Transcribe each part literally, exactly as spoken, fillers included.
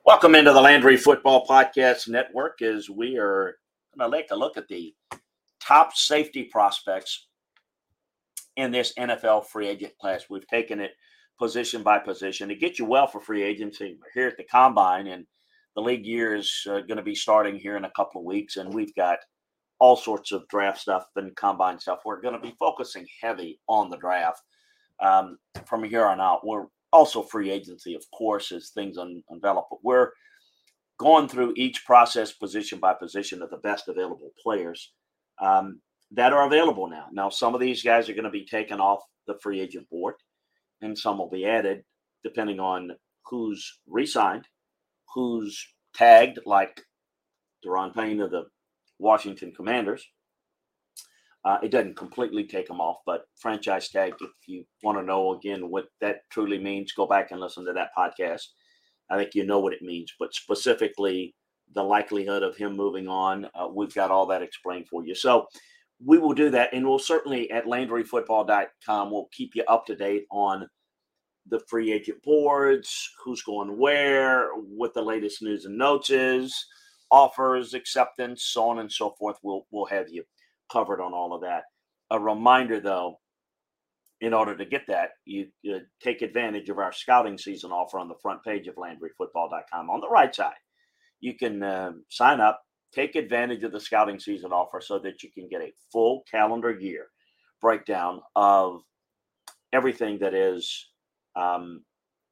Welcome into the Landry Football Podcast Network as we are going to take a look at the top safety prospects in this N F L free agent class. We've taken it position by position to get you well for free agency. We're here at the Combine, and the league year is uh, going to be starting here in a couple of weeks, and we've got all sorts of draft stuff and Combine stuff. We're going to be focusing heavy on the draft um, from here on out. We're also free agency, of course, as things un- envelop. But we're going through each process position by position of the best available players um, that are available now. Now, some of these guys are going to be taken off the free agent board, and some will be added depending on who's re-signed, who's tagged, like Daron Payne of the Washington Commanders. Uh, it doesn't completely take them off, but franchise tag, if you want to know, again, what that truly means, go back and listen to that podcast. I think you know what it means, but specifically the likelihood of him moving on, uh, we've got all that explained for you. So we will do that, and we'll certainly at Landry Football dot com, we'll keep you up to date on the free agent boards, who's going where, what the latest news and notes is, offers, acceptance, so on and so forth. We'll, we'll have you covered on all of that. A reminder, though, in order to get that, you, you take advantage of our scouting season offer on the front page of Landry Football dot com. On the right side, you can uh, sign up, take advantage of the scouting season offer so that you can get a full calendar year breakdown of everything that is um,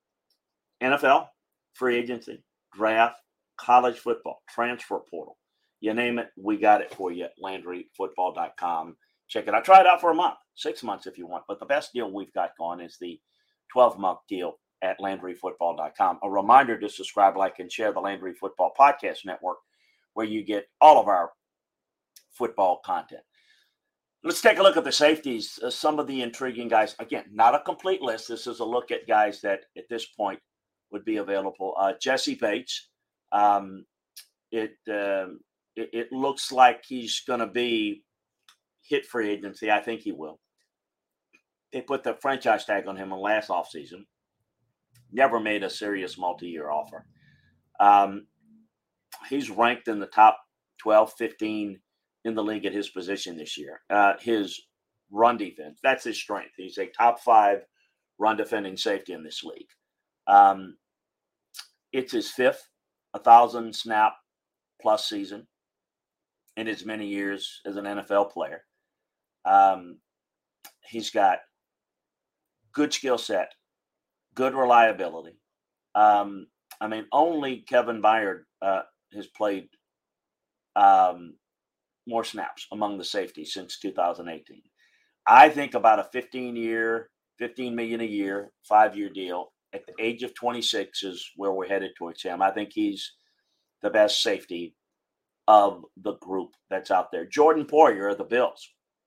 N F L, free agency, draft, college football, transfer portal. You name it, we got it for you at Landry Football dot com. Check it out. Try it out for a month, six months if you want. But the best deal we've got going is the twelve-month deal at Landry Football dot com. A reminder to subscribe, like, and share the Landry Football Podcast Network, where you get all of our football content. Let's take a look at the safeties. Uh, some of the intriguing guys. Again, not a complete list. This is a look at guys that at this point would be available. Uh, Jesse Bates. Um, it, um, it it looks like he's going to be hit free agency. I think he will. They put the franchise tag on him in last offseason. Never made a serious multi-year offer. Um, he's ranked in the top twelve, fifteen in the league at his position this year. Uh, his run defense, that's his strength. He's a top five run defending safety in this league. Um, it's his fifth one thousand snap plus season in as many years as an N F L player. Um, he's got good skill set, good reliability. Um, I mean, only Kevin Byard uh, has played um, more snaps among the safeties since two thousand eighteen. I think about a fifteen-year, fifteen million dollars a year, five-year deal at the age of twenty-six is where we're headed towards him. I think he's the best safety of the group that's out there. Jordan Poyer of the Bills.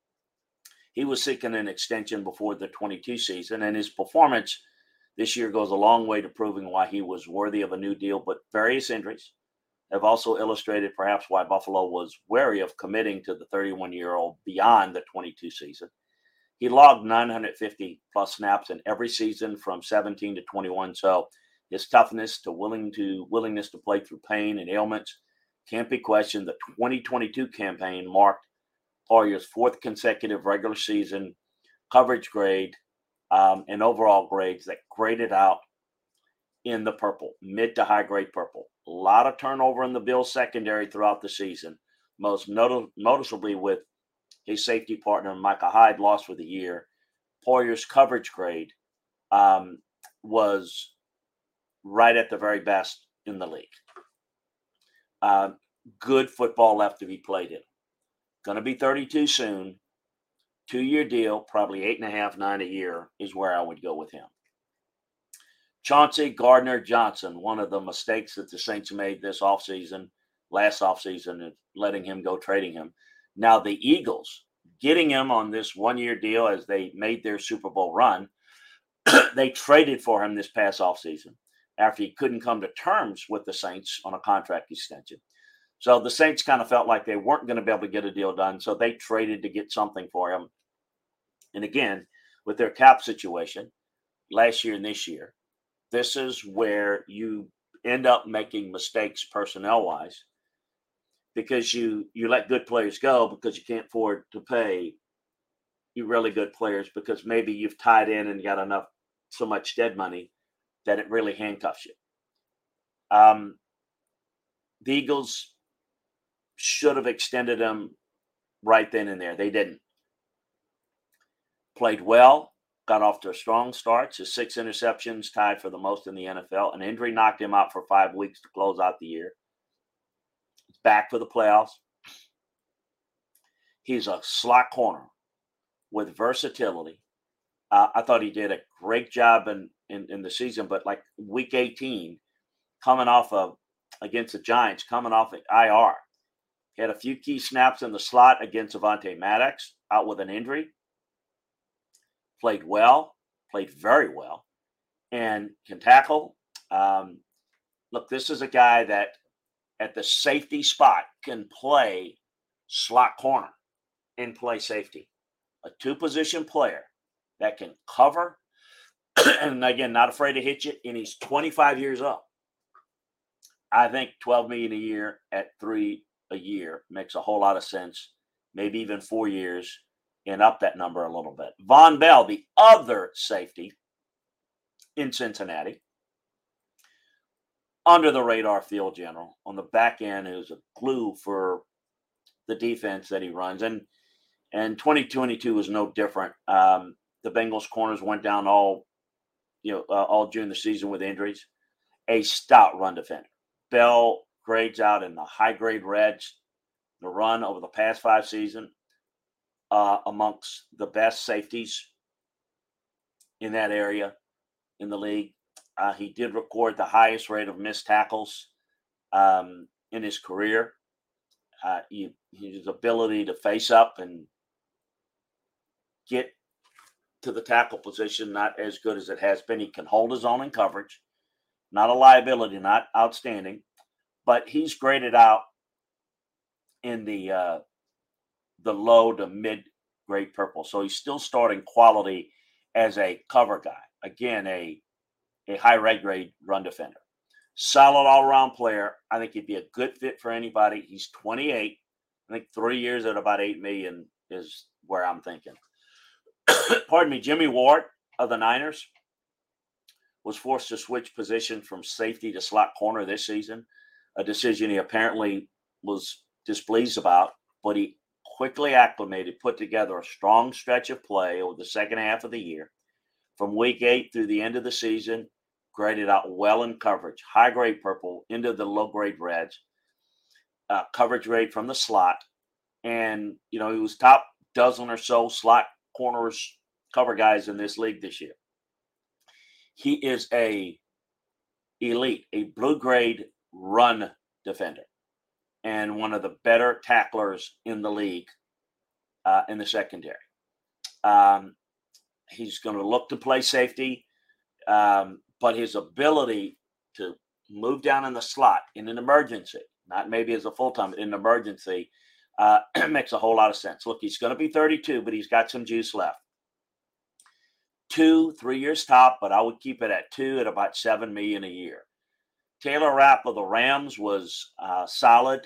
He was seeking an extension before the twenty-two season, and his performance this year goes a long way to proving why he was worthy of a new deal. But various injuries have also illustrated perhaps why Buffalo was wary of committing to the thirty-one-year-old beyond the twenty-two season. He logged nine hundred fifty plus snaps in every season from seventeen to twenty-one. So his toughness to willing to willingness to play through pain and ailments can't be questioned. The twenty twenty-two campaign marked Poyer's fourth consecutive regular season coverage grade um, and overall grades that graded out in the purple, mid to high grade purple. A lot of turnover in the Bills secondary throughout the season, most not- noticeably with his safety partner, Micah Hyde, lost for the year. Poyer's coverage grade um, was right at the very best in the league. Uh, good football left to be played in. Going to be thirty-two soon. Two-year deal, probably eight and a half, nine a year is where I would go with him. Chauncey Gardner-Johnson, one of the mistakes that the Saints made this offseason, last offseason, is letting him go, trading him. Now the Eagles, getting him on this one-year deal as they made their Super Bowl run, they traded for him this past offseason after he couldn't come to terms with the Saints on a contract extension. So the Saints kind of felt like they weren't going to be able to get a deal done, so they traded to get something for him. And again, with their cap situation last year and this year, this is where you end up making mistakes personnel-wise because you you let good players go because you can't afford to pay you really good players because maybe you've tied in and got enough so much dead money that it really handcuffs you. Um, the Eagles should have extended him right then and there. They didn't. Played well, got off to a strong start. His six interceptions tied for the most in the N F L. An injury knocked him out for five weeks to close out the year. He's back for the playoffs. He's a slot corner with versatility. Uh, I thought he did a great job in, in, in the season, but like week eighteen, coming off of against the Giants, coming off of I R. He had a few key snaps in the slot against Avonte Maddox, out with an injury. Played well, played very well, and can tackle. Um, look, this is a guy that at the safety spot can play slot corner and play safety. A two-position player that can cover, and again, not afraid to hit you, and he's twenty-five years old. I think twelve million dollars a year at three a year makes a whole lot of sense, maybe even four years, and up that number a little bit. Vonn Bell, the other safety in Cincinnati, under the radar field general on the back end, who's a glue for the defense that he runs. And and twenty twenty-two was no different. Um, the Bengals corners went down all, you know, uh, all during the season with injuries. A stout run defender. Bell grades out in the high grade reds, the run over the past five seasons, uh, amongst the best safeties in that area in the league. Uh, he did record the highest rate of missed tackles um, in his career. Uh, he, his ability to face up and get to the tackle position, not as good as it has been. He can hold his own in coverage. Not a liability, not outstanding, but he's graded out in the uh, the low to mid grade purple. So he's still starting quality as a cover guy. Again, a a high red grade run defender. Solid all around player. I think he'd be a good fit for anybody. He's twenty-eight. I think three years at about eight million is where I'm thinking. Pardon me, Jimmy Ward of the Niners was forced to switch position from safety to slot corner this season, a decision he apparently was displeased about, but he quickly acclimated, put together a strong stretch of play over the second half of the year. From week eight through the end of the season, graded out well in coverage, high grade purple into the low grade reds, uh, coverage rate from the slot. And, you know, he was top dozen or so slot corners cover guys in this league this year. He is a elite, a blue grade run defender and one of the better tacklers in the league uh, in the secondary. Um, he's going to look to play safety, um, but his ability to move down in the slot in an emergency, not maybe as a full-time, in an emergency, uh, makes a whole lot of sense. Look, he's going to be thirty-two, but he's got some juice left. Two, three years top, but I would keep it at two at about seven million dollars a year. Taylor Rapp of the Rams was uh, solid,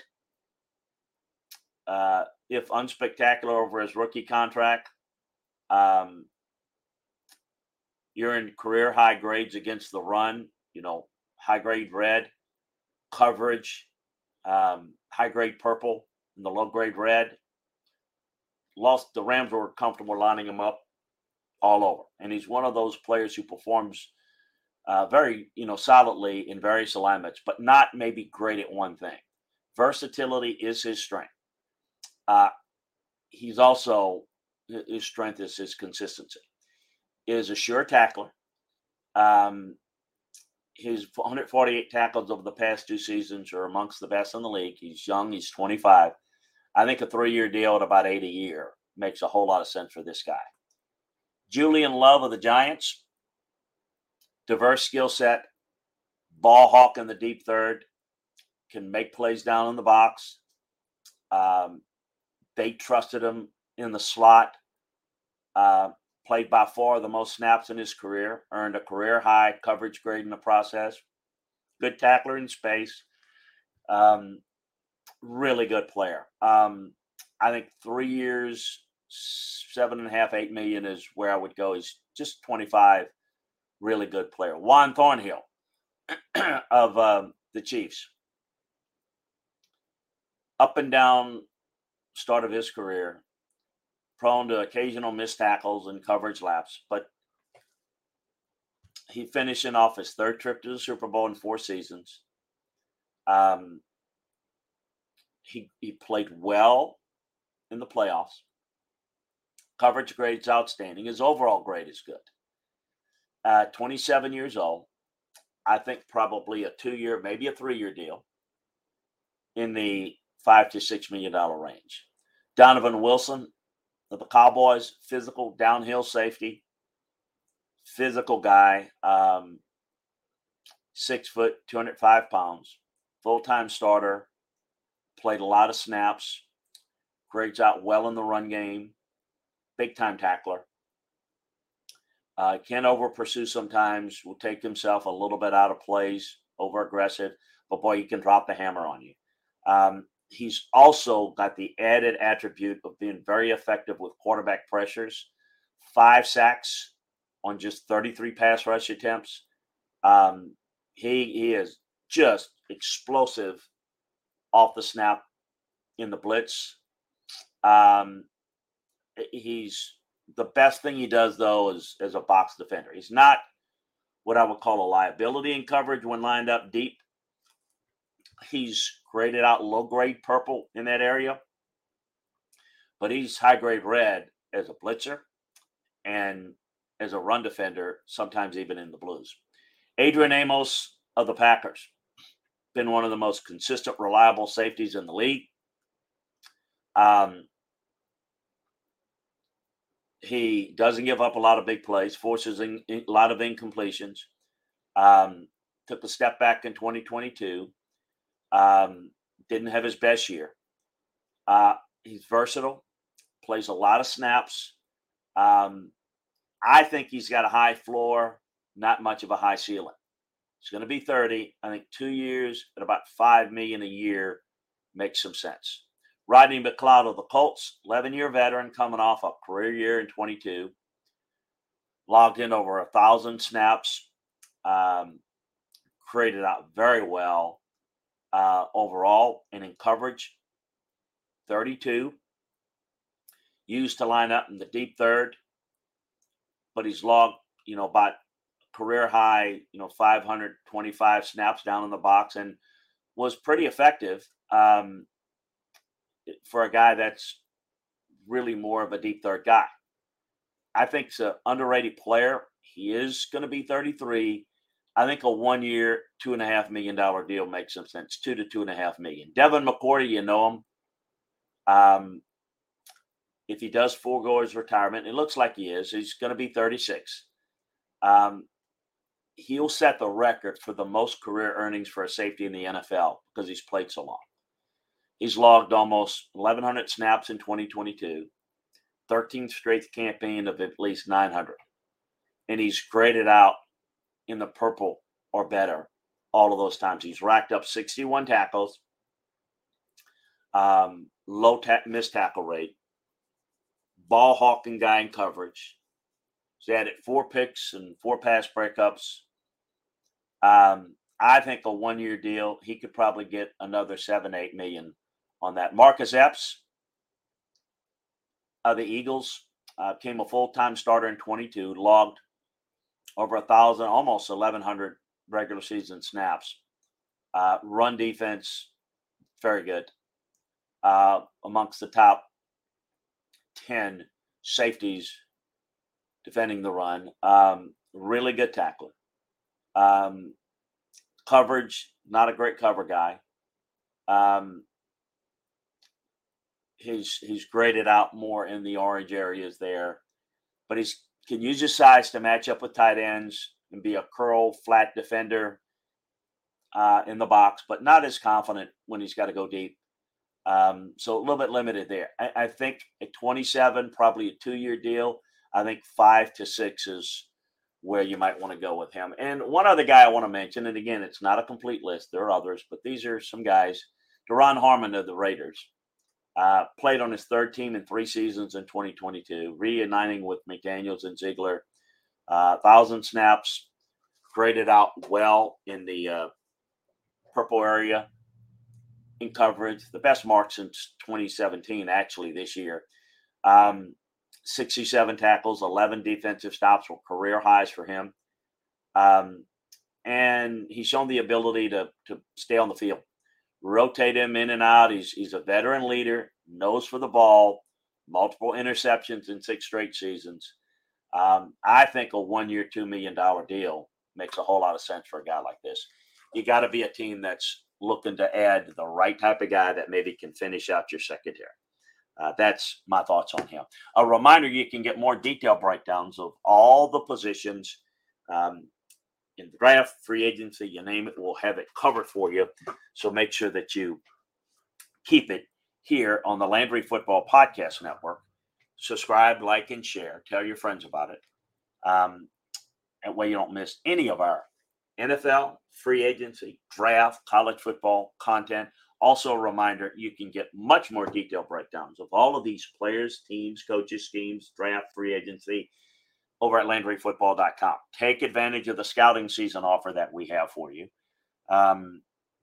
uh, if unspectacular, over his rookie contract. Um, you're in career high grades against the run, you know, high grade red, coverage, um, high grade purple, and the low grade red. Lost the Rams were comfortable lining him up all over, and he's one of those players who performs uh, very, you know, solidly in various alignments, but not maybe great at one thing. Versatility is his strength. Uh, he's also his strength is his consistency. Is a sure tackler. Um, his one hundred forty-eight tackles over the past two seasons are amongst the best in the league. He's young. He's twenty-five. I think a three-year deal at about eight a year makes a whole lot of sense for this guy. Julian Love of the Giants, diverse skill set, ball hawk in the deep third, can make plays down in the box. Um, they trusted him in the slot. Uh, played by far the most snaps in his career, earned a career high coverage grade in the process. good tackler in space. Um, really good player. Um, I think three years, seven and a half, eight million is where I would go. He's just twenty-five. Really good player. Juan Thornhill of um, the Chiefs. Up and down start of his career, prone to occasional missed tackles and coverage laps, but he finishing off his third trip to the Super Bowl in four seasons. Um, he he played well in the playoffs. Coverage grade's outstanding. His overall grade is good. Uh, twenty-seven years old. I think probably a two-year, maybe a three-year deal in the five to six million dollar range. Donovan Wilson of the Cowboys, physical downhill safety, physical guy, um, six foot, two hundred five pounds, full-time starter, played a lot of snaps, grades out well in the run game, big-time tackler. Uh, can over pursue sometimes, will take himself a little bit out of plays, over aggressive, but boy, he can drop the hammer on you. Um, he's also got the added attribute of being very effective with quarterback pressures. Five sacks on just thirty-three pass rush attempts. Um, he, he is just explosive off the snap in the blitz. Um, he's the best thing he does, though, is as a box defender. He's not what I would call a liability in coverage when lined up deep. He's graded out low-grade purple in that area, but he's high-grade red as a blitzer and as a run defender, sometimes even in the blues. Adrian Amos of the Packers, been one of the most consistent, reliable safeties in the league. Um, he doesn't give up a lot of big plays, forces in, in, a lot of incompletions. Um, took a step back in twenty twenty-two. Um, didn't have his best year. Uh, he's versatile, plays a lot of snaps. Um, I think he's got a high floor, not much of a high ceiling. He's going to be thirty. I think two years at about five million dollars a year makes some sense. Rodney McLeod of the Colts, eleven-year veteran coming off a career year in twenty-two. Logged in over a thousand snaps. Um, created out very well uh, overall and in coverage. thirty-two. Used to line up in the deep third, but he's logged, you know, about career high, you know, five hundred twenty-five snaps down in the box and was pretty effective um, for a guy that's really more of a deep third guy. I think he's an underrated player. He is going to be thirty-three. I think a one-year, two and a half million dollar deal makes some sense. Two to two and a half million. Devin McCourty, you know him. Um, if he does forego his retirement, it looks like he is. He's going to be thirty-six. Um, he'll set the record for the most career earnings for a safety in the N F L because he's played so long. He's logged almost eleven hundred snaps in twenty twenty-two, thirteenth straight campaign of at least nine hundred. And he's graded out in the purple or better all of those times. He's racked up sixty-one tackles, um, low ta- missed tackle rate, ball hawking guy in coverage. He's added four picks and four pass breakups. Um, I think a one-year deal, he could probably get another seven, eight million on that. Marcus Epps of the Eagles uh, became a full-time starter in twenty-two, logged over a thousand, almost eleven hundred regular season snaps. Uh, run defense, very good. Uh, amongst the top ten safeties defending the run. Um, really good tackler. Um, coverage, not a great cover guy. Um, he's he's graded out more in the orange areas there, but he's can use his size to match up with tight ends and be a curl flat defender uh, in the box, but not as confident when he's got to go deep. Um, so a little bit limited there. I, I think at twenty-seven, probably a two-year deal. I think five to six is where you might want to go with him. And one other guy I want to mention, and again, it's not a complete list. There are others, but these are some guys. Deron Harmon of the Raiders uh, played on his third team in three seasons in twenty twenty-two, reuniting with McDaniels and Ziegler. Uh, thousand snaps, graded out well in the uh, purple area in coverage. The best mark since twenty seventeen, actually, this year. Um, sixty-seven tackles, eleven defensive stops were career highs for him. Um, and he's shown the ability to, to stay on the field, rotate him in and out. He's, he's a veteran leader, knows for the ball, multiple interceptions in six straight seasons. Um, I think a one-year, two million dollars deal makes a whole lot of sense for a guy like this. You got to be a team that's looking to add the right type of guy that maybe can finish out your secondary. Uh, that's my thoughts on him. A reminder, you can get more detailed breakdowns of all the positions um, in the draft, free agency, you name it, we'll have it covered for you. So make sure that you keep it here on the Landry Football Podcast Network. Subscribe, like, and share. Tell your friends about it. Um, that way you don't miss any of our N F L, free agency, draft, college football content. Also a reminder, you can get much more detailed breakdowns of all of these players, teams, coaches, schemes, draft, free agency over at Landry Football dot com. Take advantage of the scouting season offer that we have for you. Um,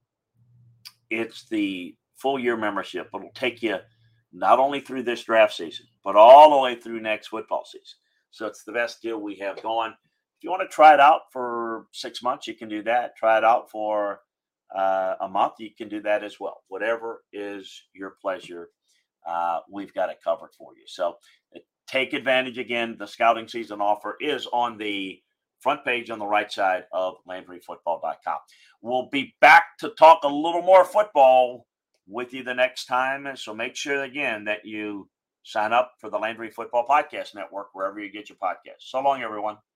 it's the full year membership. It'll take you not only through this draft season, but all the way through next football season. So it's the best deal we have going. If you want to try it out for six months, you can do that. Try it out for uh, a month, you can do that as well. Whatever is your pleasure, uh, we've got it covered for you. So take advantage. Again, the scouting season offer is on the front page on the right side of Landry Football dot com. We'll be back to talk a little more football with you the next time. So make sure, again, that you sign up for the Landry Football Podcast Network, wherever you get your podcasts. So long, everyone.